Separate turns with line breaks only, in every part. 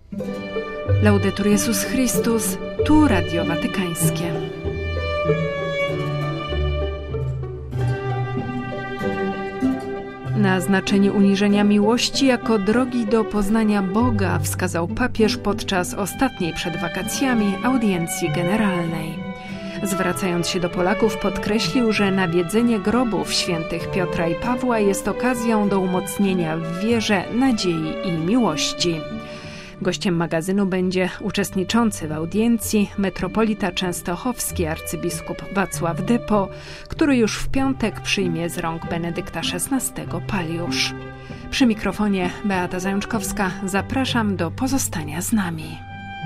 Laudetur Jezus Chrystus, tu Radio Watykańskie. Na znaczenie uniżenia miłości jako drogi do poznania Boga wskazał papież podczas ostatniej przed wakacjami audiencji generalnej. Zwracając się do Polaków, podkreślił, że nawiedzenie grobów świętych Piotra i Pawła jest okazją do umocnienia w wierze, nadziei i miłości. Gościem magazynu będzie uczestniczący w audiencji metropolita częstochowski arcybiskup Wacław Dypo, który już w piątek przyjmie z rąk Benedykta XVI paliusz. Przy mikrofonie Beata Zajączkowska, zapraszam do pozostania z nami.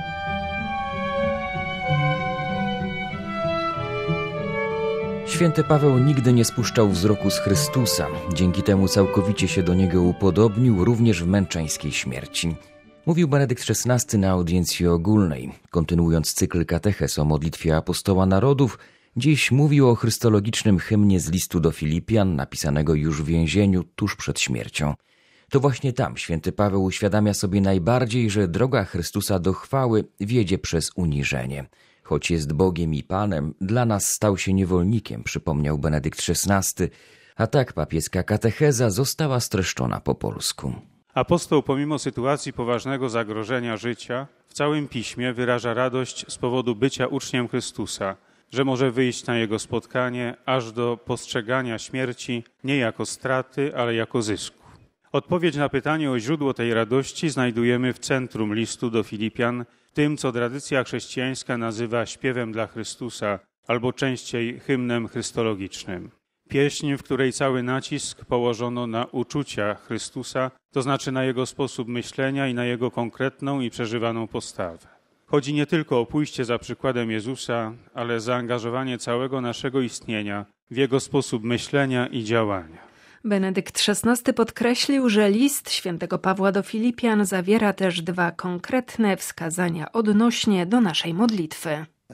Święty Paweł nigdy nie spuszczał wzroku z Chrystusa. Dzięki temu całkowicie się do Niego upodobnił, również w męczeńskiej śmierci. Mówił Benedykt XVI na audiencji ogólnej. Kontynuując cykl katechez o modlitwie apostoła narodów, dziś mówił o chrystologicznym hymnie z listu do Filipian, napisanego już w więzieniu tuż przed śmiercią. To właśnie tam święty Paweł uświadamia sobie najbardziej, że droga Chrystusa do chwały wiedzie przez uniżenie. Choć jest Bogiem i Panem, dla nas stał się niewolnikiem, przypomniał Benedykt XVI, a tak papieska katecheza została streszczona po polsku.
Apostoł pomimo sytuacji poważnego zagrożenia życia w całym Piśmie wyraża radość z powodu bycia uczniem Chrystusa, że może wyjść na Jego spotkanie aż do postrzegania śmierci nie jako straty, ale jako zysku. Odpowiedź na pytanie o źródło tej radości znajdujemy w centrum listu do Filipian, tym, co tradycja chrześcijańska nazywa śpiewem dla Chrystusa, albo częściej hymnem chrystologicznym. Pieśń, w której cały nacisk położono na uczucia Chrystusa, to znaczy na Jego sposób myślenia i na Jego konkretną i przeżywaną postawę. Chodzi nie tylko o pójście za przykładem Jezusa, ale zaangażowanie całego naszego istnienia w Jego sposób myślenia i działania.
Benedykt XVI podkreślił, że list świętego Pawła do Filipian zawiera też dwa konkretne wskazania odnośnie do naszej modlitwy.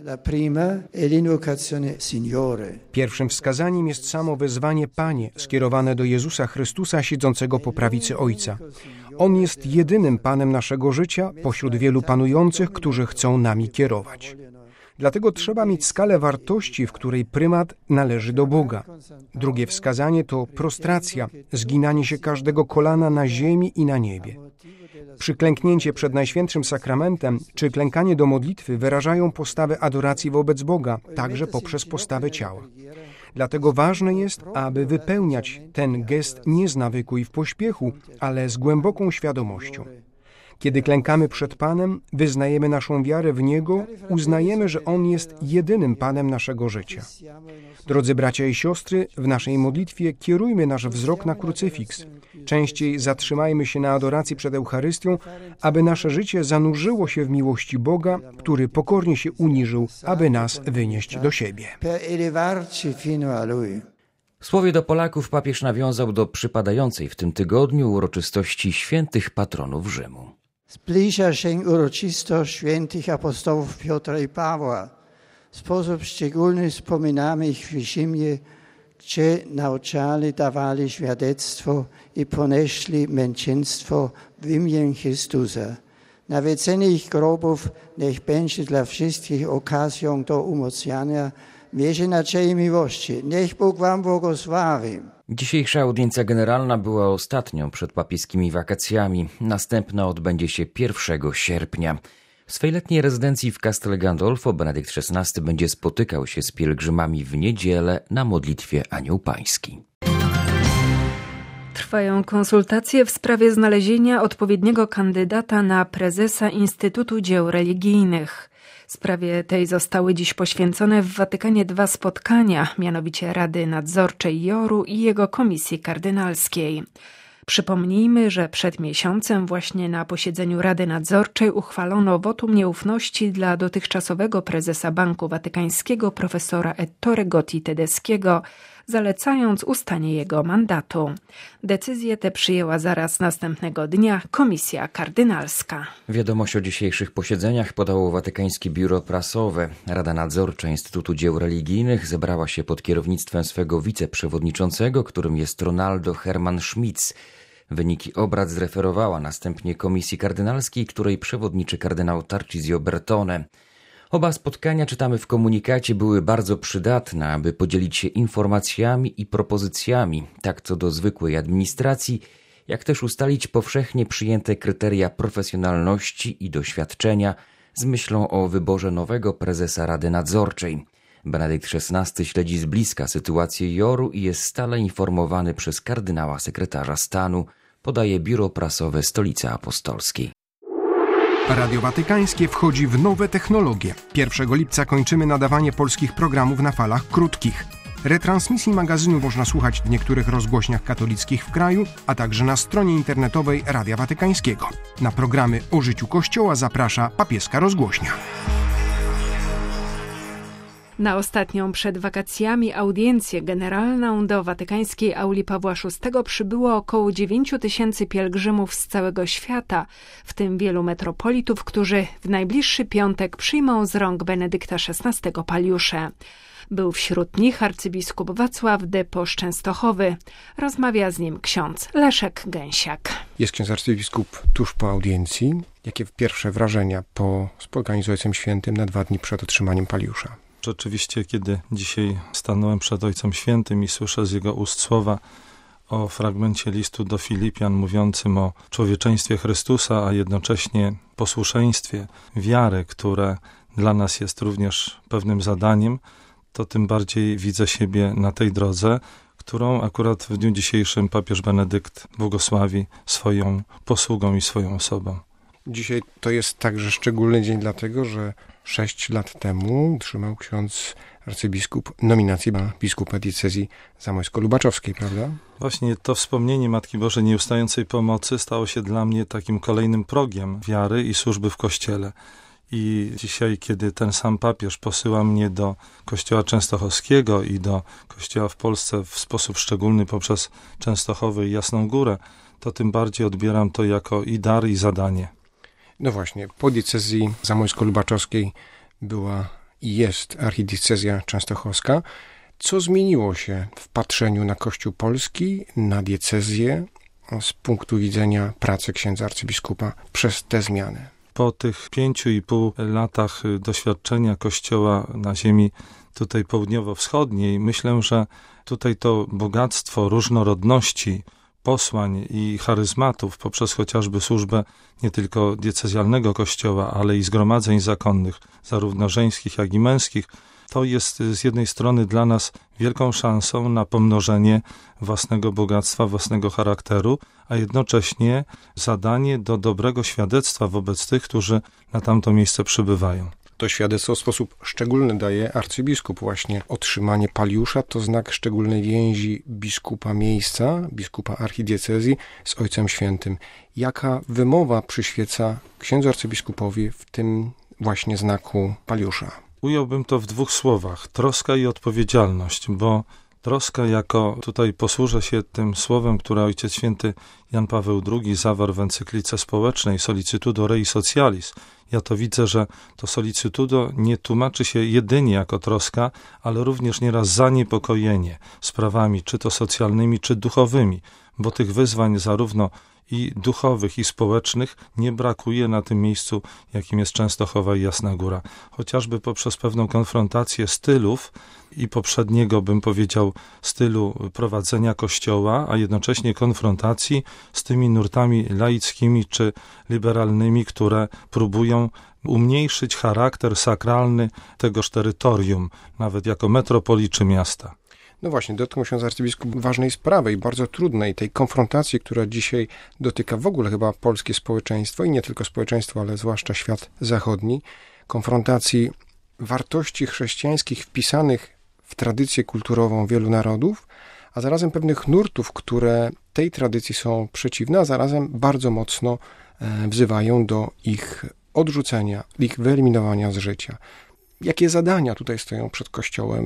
Pierwszym wskazaniem jest samo wezwanie Panie, skierowane do Jezusa Chrystusa siedzącego po prawicy Ojca. On jest jedynym Panem naszego życia pośród wielu panujących, którzy chcą nami kierować. Dlatego trzeba mieć skalę wartości, w której prymat należy do Boga. Drugie wskazanie to prostracja, zginanie się każdego kolana na ziemi i na niebie. Przyklęknięcie przed Najświętszym Sakramentem czy klękanie do modlitwy wyrażają postawę adoracji wobec Boga, także poprzez postawę ciała. Dlatego ważne jest, aby wypełniać ten gest nie z nawyku i w pośpiechu, ale z głęboką świadomością. Kiedy klękamy przed Panem, wyznajemy naszą wiarę w Niego, uznajemy, że On jest jedynym Panem naszego życia. Drodzy bracia i siostry, w naszej modlitwie kierujmy nasz wzrok na krucyfiks. Częściej zatrzymajmy się na adoracji przed Eucharystią, aby nasze życie zanurzyło się w miłości Boga, który pokornie się uniżył, aby nas wynieść do siebie.
W słowie do Polaków papież nawiązał do przypadającej w tym tygodniu uroczystości świętych patronów Rzymu.
Zbliża się uroczystość świętych apostołów Piotra i Pawła. W sposób szczególny wspominamy ich w Rzymie, gdzie nauczali, dawali świadectwo i ponieśli męczeństwo w imię Chrystusa. Nawiedzenie ich grobów niech będzie dla wszystkich okazją do umocniania wierzy, nadziei i miłości. Niech Bóg wam błogosławi.
Dzisiejsza audiencja generalna była ostatnią przed papieskimi wakacjami. Następna odbędzie się 1 sierpnia. W swej letniej rezydencji w Castel Gandolfo Benedykt XVI będzie spotykał się z pielgrzymami w niedzielę na modlitwie Anioł Pański.
Trwają konsultacje w sprawie znalezienia odpowiedniego kandydata na prezesa Instytutu Dzieł Religijnych. Sprawie tej zostały dziś poświęcone w Watykanie 2 spotkania, mianowicie Rady Nadzorczej JOR-u i jego Komisji Kardynalskiej. Przypomnijmy, że przed miesiącem właśnie na posiedzeniu Rady Nadzorczej uchwalono wotum nieufności dla dotychczasowego prezesa Banku Watykańskiego profesora Ettore Gotti Tedeschiego, zalecając ustanie jego mandatu. Decyzję tę przyjęła zaraz następnego dnia Komisja Kardynalska.
Wiadomość o dzisiejszych posiedzeniach podało Watykańskie Biuro Prasowe. Rada Nadzorcza Instytutu Dzieł Religijnych zebrała się pod kierownictwem swego wiceprzewodniczącego, którym jest Ronaldo Hermann Schmitz. Wyniki obrad zreferowała następnie Komisji Kardynalskiej, której przewodniczy kardynał Tarcisio Bertone. Oba spotkania, czytamy w komunikacie, były bardzo przydatne, aby podzielić się informacjami i propozycjami, tak co do zwykłej administracji, jak też ustalić powszechnie przyjęte kryteria profesjonalności i doświadczenia z myślą o wyborze nowego prezesa Rady Nadzorczej. Benedykt XVI śledzi z bliska sytuację JOR-u i jest stale informowany przez kardynała sekretarza stanu, podaje biuro prasowe Stolicy Apostolskiej.
Radio Watykańskie wchodzi w nowe technologie. 1 lipca kończymy nadawanie polskich programów na falach krótkich. Retransmisji magazynu można słuchać w niektórych rozgłośniach katolickich w kraju, a także na stronie internetowej Radia Watykańskiego. Na programy o życiu Kościoła zaprasza papieska rozgłośnia.
Na ostatnią przed wakacjami audiencję generalną do watykańskiej auli Pawła VI przybyło około 9 000 pielgrzymów z całego świata, w tym wielu metropolitów, którzy w najbliższy piątek przyjmą z rąk Benedykta XVI paliusze. Był wśród nich arcybiskup Wacław Depposz Częstochowy. Rozmawia z nim ksiądz Leszek Gęsiak.
Jest ksiądz arcybiskup tuż po audiencji. Jakie pierwsze wrażenia po spotkaniu z Ojcem Świętym na 2 dni przed otrzymaniem paliusza?
Rzeczywiście, kiedy dzisiaj stanąłem przed Ojcem Świętym i słyszę z jego ust słowa o fragmencie listu do Filipian mówiącym o człowieczeństwie Chrystusa, a jednocześnie posłuszeństwie wiary, które dla nas jest również pewnym zadaniem, to tym bardziej widzę siebie na tej drodze, którą akurat w dniu dzisiejszym papież Benedykt błogosławi swoją posługą i swoją osobą.
Dzisiaj to jest także szczególny dzień, dlatego że 6 lat temu otrzymał ksiądz arcybiskup nominację na biskupa diecezji zamojsko-lubaczowskiej, prawda?
Właśnie to wspomnienie Matki Bożej Nieustającej Pomocy stało się dla mnie takim kolejnym progiem wiary i służby w Kościele. I dzisiaj, kiedy ten sam papież posyła mnie do Kościoła Częstochowskiego i do Kościoła w Polsce w sposób szczególny poprzez Częstochowy i Jasną Górę, to tym bardziej odbieram to jako i dar, i zadanie.
No właśnie, po diecezji zamojsko-lubaczowskiej była i jest archidiecezja częstochowska. Co zmieniło się w patrzeniu na Kościół polski, na diecezję z punktu widzenia pracy księdza arcybiskupa przez te zmiany?
Po tych 5,5 latach doświadczenia Kościoła na ziemi tutaj południowo-wschodniej, myślę, że tutaj to bogactwo różnorodności posłań i charyzmatów poprzez chociażby służbę nie tylko diecezjalnego kościoła, ale i zgromadzeń zakonnych, zarówno żeńskich, jak i męskich, to jest z jednej strony dla nas wielką szansą na pomnożenie własnego bogactwa, własnego charakteru, a jednocześnie zadanie do dobrego świadectwa wobec tych, którzy na tamto miejsce przybywają.
To świadectwo w sposób szczególny daje arcybiskup. Właśnie otrzymanie paliusza to znak szczególnej więzi biskupa miejsca, biskupa archidiecezji z Ojcem Świętym. Jaka wymowa przyświeca księdzu arcybiskupowi w tym właśnie znaku paliusza?
Ująłbym to w 2 słowach. Troska i odpowiedzialność, bo troska jako, tutaj posłużę się tym słowem, które Ojciec Święty Jan Paweł II zawarł w encyklice społecznej Sollicitudo Rei Socialis. Ja to widzę, że to sollicitudo nie tłumaczy się jedynie jako troska, ale również nieraz zaniepokojenie sprawami, czy to socjalnymi, czy duchowymi, bo tych wyzwań zarówno i duchowych, i społecznych nie brakuje na tym miejscu, jakim jest Częstochowa i Jasna Góra. Chociażby poprzez pewną konfrontację stylów i poprzedniego, bym powiedział, stylu prowadzenia Kościoła, a jednocześnie konfrontacji z tymi nurtami laickimi czy liberalnymi, które próbują umniejszyć charakter sakralny tegoż terytorium, nawet jako metropolii czy miasta.
No właśnie, dotknął się arcybiskup ważnej sprawy i bardzo trudnej, tej konfrontacji, która dzisiaj dotyka w ogóle chyba polskie społeczeństwo i nie tylko społeczeństwo, ale zwłaszcza świat zachodni. Konfrontacji wartości chrześcijańskich wpisanych w tradycję kulturową wielu narodów, a zarazem pewnych nurtów, które tej tradycji są przeciwne, a zarazem bardzo mocno wzywają do ich odrzucenia, ich wyeliminowania z życia. Jakie zadania tutaj stoją przed Kościołem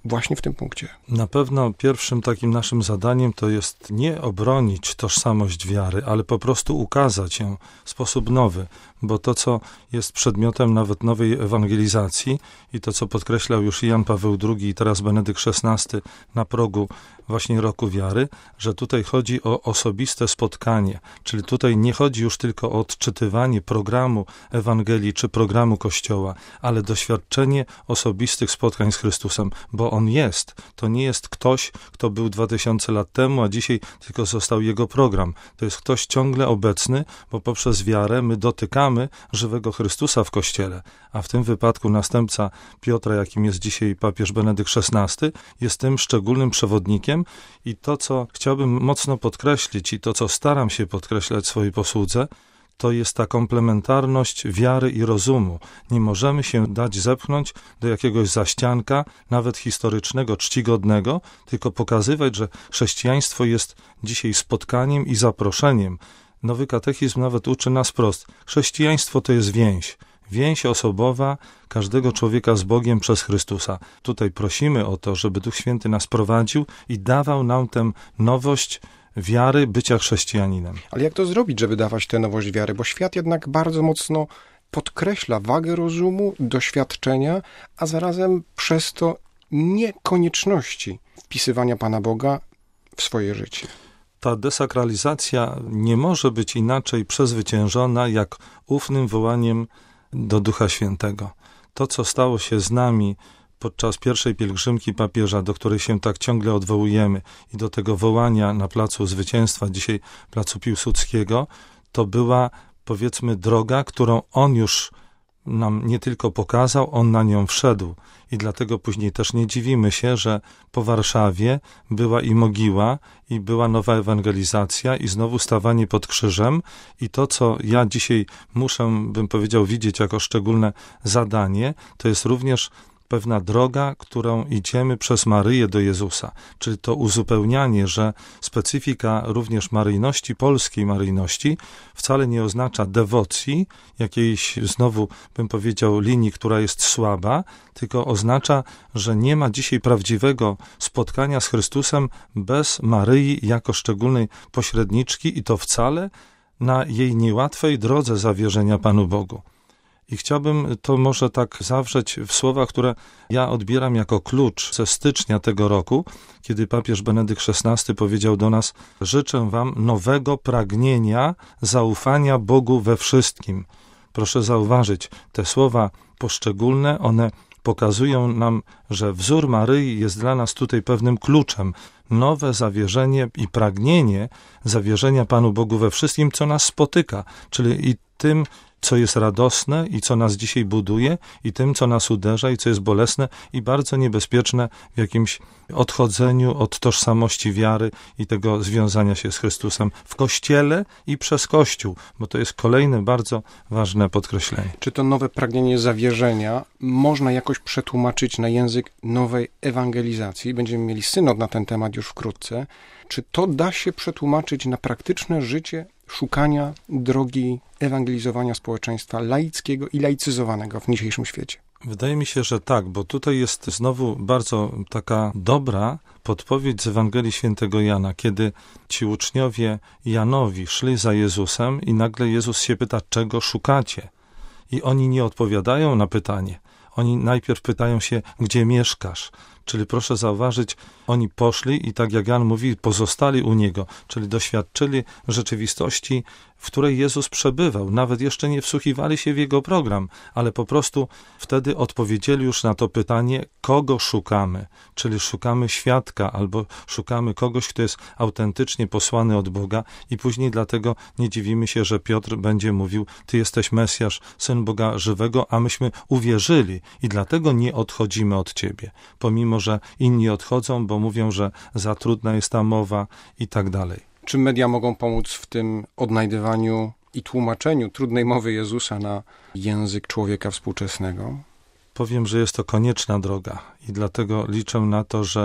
właśnie w tym punkcie?
Na pewno pierwszym takim naszym zadaniem to jest nie obronić tożsamość wiary, ale po prostu ukazać ją w sposób nowy, bo to, co jest przedmiotem nawet nowej ewangelizacji i to, co podkreślał już Jan Paweł II i teraz Benedykt XVI na progu właśnie roku wiary, że tutaj chodzi o osobiste spotkanie, czyli tutaj nie chodzi już tylko o odczytywanie programu Ewangelii czy programu Kościoła, ale doświadczenie osobistych spotkań z Chrystusem, bo On jest. To nie jest ktoś, kto był 2000 lat temu, a dzisiaj tylko został Jego program. To jest ktoś ciągle obecny, bo poprzez wiarę my dotykamy żywego Chrystusa w Kościele, a w tym wypadku następca Piotra, jakim jest dzisiaj papież Benedykt XVI, jest tym szczególnym przewodnikiem i to, co chciałbym mocno podkreślić i to, co staram się podkreślać w swojej posłudze, to jest ta komplementarność wiary i rozumu. Nie możemy się dać zepchnąć do jakiegoś zaścianka, nawet historycznego, czcigodnego, tylko pokazywać, że chrześcijaństwo jest dzisiaj spotkaniem i zaproszeniem. Nowy katechizm nawet uczy nas wprost. Chrześcijaństwo to jest więź. Więź osobowa każdego człowieka z Bogiem przez Chrystusa. Tutaj prosimy o to, żeby Duch Święty nas prowadził i dawał nam tę nowość wiary bycia chrześcijaninem.
Ale jak to zrobić, żeby dawać tę nowość wiary? Bo świat jednak bardzo mocno podkreśla wagę rozumu, doświadczenia, a zarazem przez to niekonieczności wpisywania Pana Boga w swoje życie.
Ta desakralizacja nie może być inaczej przezwyciężona jak ufnym wołaniem do Ducha Świętego. To, co stało się z nami podczas pierwszej pielgrzymki papieża, do której się tak ciągle odwołujemy i do tego wołania na Placu Zwycięstwa, dzisiaj Placu Piłsudskiego, to była, powiedzmy, droga, którą on już nam nie tylko pokazał, on na nią wszedł. I dlatego później też nie dziwimy się, że po Warszawie była i mogiła, i była nowa ewangelizacja, i znowu stawanie pod krzyżem. I to, co ja dzisiaj muszę, bym powiedział, widzieć jako szczególne zadanie, to jest również pewna droga, którą idziemy przez Maryję do Jezusa. Czyli to uzupełnianie, że specyfika również maryjności, polskiej maryjności, wcale nie oznacza dewocji, jakiejś znowu, bym powiedział, linii, która jest słaba, tylko oznacza, że nie ma dzisiaj prawdziwego spotkania z Chrystusem bez Maryi jako szczególnej pośredniczki i to wcale na jej niełatwej drodze zawierzenia Panu Bogu. I chciałbym to może tak zawrzeć w słowa, które ja odbieram jako klucz ze stycznia tego roku, kiedy papież Benedykt XVI powiedział do nas: życzę wam nowego pragnienia zaufania Bogu we wszystkim. Proszę zauważyć, te słowa poszczególne, one pokazują nam, że wzór Maryi jest dla nas tutaj pewnym kluczem. Nowe zawierzenie i pragnienie zawierzenia Panu Bogu we wszystkim, co nas spotyka, czyli i tym, co jest radosne i co nas dzisiaj buduje, i tym, co nas uderza i co jest bolesne i bardzo niebezpieczne w jakimś odchodzeniu od tożsamości wiary i tego związania się z Chrystusem w Kościele i przez Kościół, bo to jest kolejne bardzo ważne podkreślenie.
Czy to nowe pragnienie zawierzenia można jakoś przetłumaczyć na język nowej ewangelizacji? Będziemy mieli synod na ten temat już wkrótce. Czy to da się przetłumaczyć na praktyczne życie szukania drogi ewangelizowania społeczeństwa laickiego i laicyzowanego w dzisiejszym świecie?
Wydaje mi się, że tak, bo tutaj jest znowu bardzo taka dobra podpowiedź z Ewangelii Świętego Jana, kiedy ci uczniowie Janowi szli za Jezusem i nagle Jezus się pyta, czego szukacie? I oni nie odpowiadają na pytanie. Oni najpierw pytają się, gdzie mieszkasz? Czyli proszę zauważyć, oni poszli i tak jak Jan mówi, pozostali u Niego, czyli doświadczyli rzeczywistości, w której Jezus przebywał. Nawet jeszcze nie wsłuchiwali się w Jego program, ale po prostu wtedy odpowiedzieli już na to pytanie, kogo szukamy. Czyli szukamy świadka albo szukamy kogoś, kto jest autentycznie posłany od Boga i później dlatego nie dziwimy się, że Piotr będzie mówił, Ty jesteś Mesjasz, Syn Boga żywego, a myśmy uwierzyli i dlatego nie odchodzimy od Ciebie. Pomimo, że inni odchodzą, bo mówią, że za trudna jest ta mowa i tak dalej.
Czy media mogą pomóc w tym odnajdywaniu i tłumaczeniu trudnej mowy Jezusa na język człowieka współczesnego?
Powiem, że jest to konieczna droga i dlatego liczę na to, że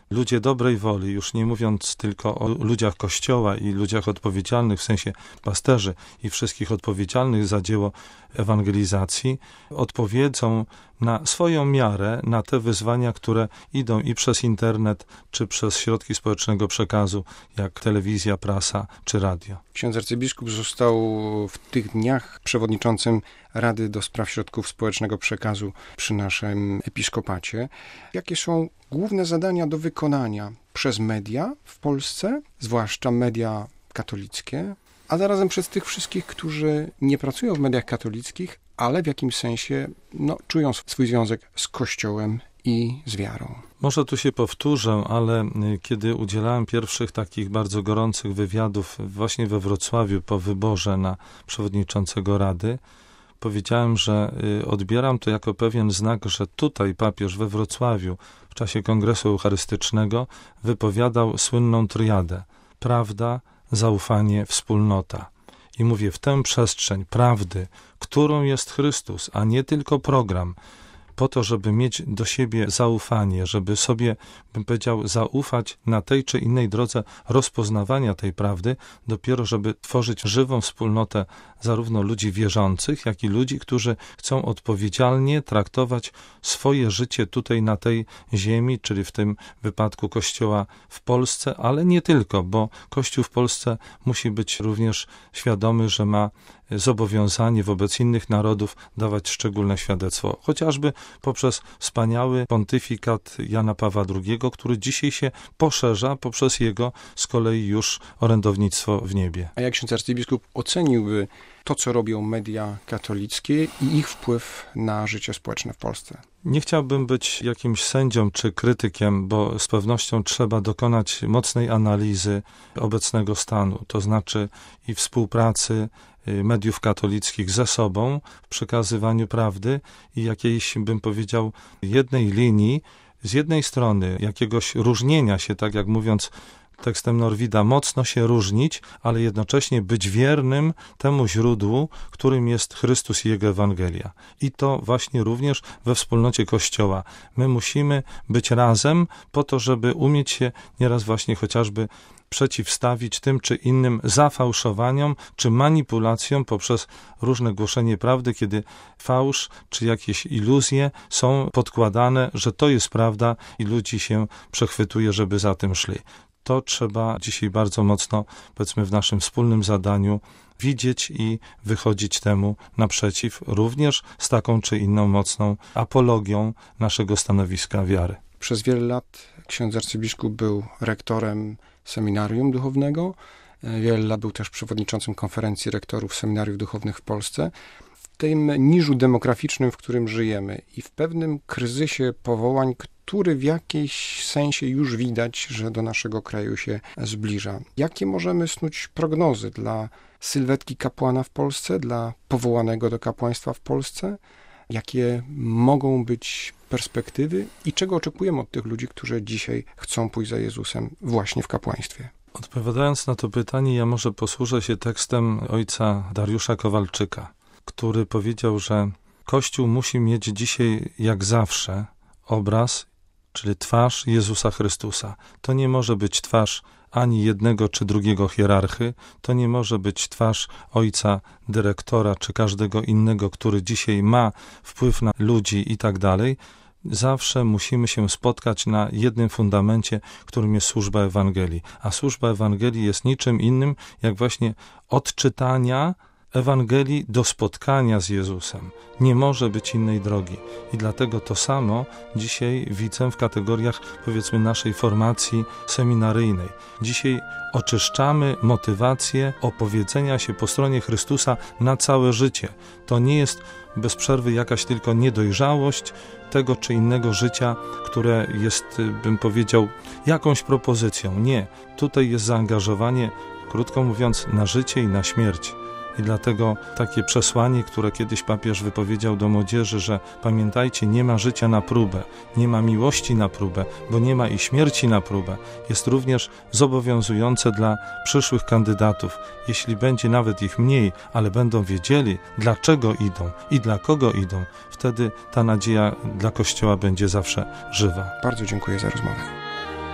ludzie dobrej woli, już nie mówiąc tylko o ludziach Kościoła i ludziach odpowiedzialnych, w sensie pasterzy i wszystkich odpowiedzialnych za dzieło ewangelizacji, odpowiedzą na swoją miarę na te wyzwania, które idą i przez internet, czy przez środki społecznego przekazu, jak telewizja, prasa, czy radio.
Ksiądz arcybiskup został w tych dniach przewodniczącym Rady do Spraw Środków Społecznego Przekazu przy naszym episkopacie. Jakie są główne zadania do wykonania przez media w Polsce, zwłaszcza media katolickie, a zarazem przez tych wszystkich, którzy nie pracują w mediach katolickich, ale w jakimś sensie czują swój związek z Kościołem i z wiarą?
Może tu się powtórzę, ale kiedy udzielałem pierwszych takich bardzo gorących wywiadów właśnie we Wrocławiu po wyborze na przewodniczącego Rady, powiedziałem, że odbieram to jako pewien znak, że tutaj papież we Wrocławiu w czasie Kongresu Eucharystycznego wypowiadał słynną triadę: prawda, zaufanie, wspólnota. I mówię, w tę przestrzeń prawdy, którą jest Chrystus, a nie tylko program, po to, żeby mieć do siebie zaufanie, żeby sobie, bym powiedział, zaufać na tej czy innej drodze rozpoznawania tej prawdy, dopiero żeby tworzyć żywą wspólnotę zarówno ludzi wierzących, jak i ludzi, którzy chcą odpowiedzialnie traktować swoje życie tutaj na tej ziemi, czyli w tym wypadku Kościoła w Polsce, ale nie tylko, bo Kościół w Polsce musi być również świadomy, że ma zobowiązanie wobec innych narodów dawać szczególne świadectwo, chociażby poprzez wspaniały pontyfikat Jana Pawła II, który dzisiaj się poszerza poprzez jego z kolei już orędownictwo w niebie.
A jak ksiądz arcybiskup oceniłby to, co robią media katolickie i ich wpływ na życie społeczne w Polsce?
Nie chciałbym być jakimś sędzią czy krytykiem, bo z pewnością trzeba dokonać mocnej analizy obecnego stanu, to znaczy i współpracy mediów katolickich ze sobą w przekazywaniu prawdy i jakiejś, bym powiedział, jednej linii, z jednej strony jakiegoś różnienia się, tak jak mówiąc tekstem Norwida, mocno się różnić, ale jednocześnie być wiernym temu źródłu, którym jest Chrystus i Jego Ewangelia. I to właśnie również we wspólnocie Kościoła. My musimy być razem po to, żeby umieć się nieraz właśnie chociażby przeciwstawić tym czy innym zafałszowaniom czy manipulacjom poprzez różne głoszenie prawdy, kiedy fałsz czy jakieś iluzje są podkładane, że to jest prawda i ludzi się przechwytuje, żeby za tym szli. To trzeba dzisiaj bardzo mocno, powiedzmy, w naszym wspólnym zadaniu widzieć i wychodzić temu naprzeciw, również z taką czy inną mocną apologią naszego stanowiska wiary.
Przez wiele lat ksiądz arcybiskup był rektorem seminarium duchownego. Wiele lat był też przewodniczącym konferencji rektorów seminariów duchownych w Polsce. W tym niżu demograficznym, w którym żyjemy i w pewnym kryzysie powołań, który w jakiejś sensie już widać, że do naszego kraju się zbliża. Jakie możemy snuć prognozy dla sylwetki kapłana w Polsce, dla powołanego do kapłaństwa w Polsce? Jakie mogą być perspektywy i czego oczekujemy od tych ludzi, którzy dzisiaj chcą pójść za Jezusem właśnie w kapłaństwie?
Odpowiadając na to pytanie, ja może posłużę się tekstem ojca Dariusza Kowalczyka, który powiedział, że Kościół musi mieć dzisiaj jak zawsze obraz, czyli twarz Jezusa Chrystusa. To nie może być twarz ani jednego czy drugiego hierarchy, to nie może być twarz ojca dyrektora czy każdego innego, który dzisiaj ma wpływ na ludzi i tak dalej. Zawsze musimy się spotkać na jednym fundamencie, którym jest służba Ewangelii. A służba Ewangelii jest niczym innym, jak właśnie odczytania Ewangelii do spotkania z Jezusem. Nie może być innej drogi. I dlatego to samo dzisiaj widzę w kategoriach, powiedzmy, naszej formacji seminaryjnej. Dzisiaj oczyszczamy motywację opowiedzenia się po stronie Chrystusa na całe życie. To nie jest bez przerwy jakaś tylko niedojrzałość tego czy innego życia, które jest, bym powiedział, jakąś propozycją. Nie. Tutaj jest zaangażowanie, krótko mówiąc, na życie i na śmierć. I dlatego takie przesłanie, które kiedyś papież wypowiedział do młodzieży, że pamiętajcie, nie ma życia na próbę, nie ma miłości na próbę, bo nie ma i śmierci na próbę, jest również zobowiązujące dla przyszłych kandydatów. Jeśli będzie nawet ich mniej, ale będą wiedzieli, dlaczego idą i dla kogo idą, wtedy ta nadzieja dla Kościoła będzie zawsze żywa.
Bardzo dziękuję za rozmowę.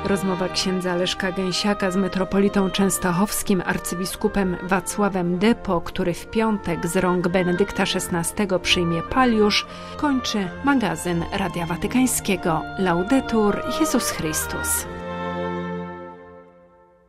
Rozmowa księdza Leszka Gęsiaka z metropolitą częstochowskim arcybiskupem Wacławem Depo, który w piątek z rąk Benedykta XVI przyjmie paliusz, kończy magazyn Radia Watykańskiego. Laudetur Jezus Chrystus.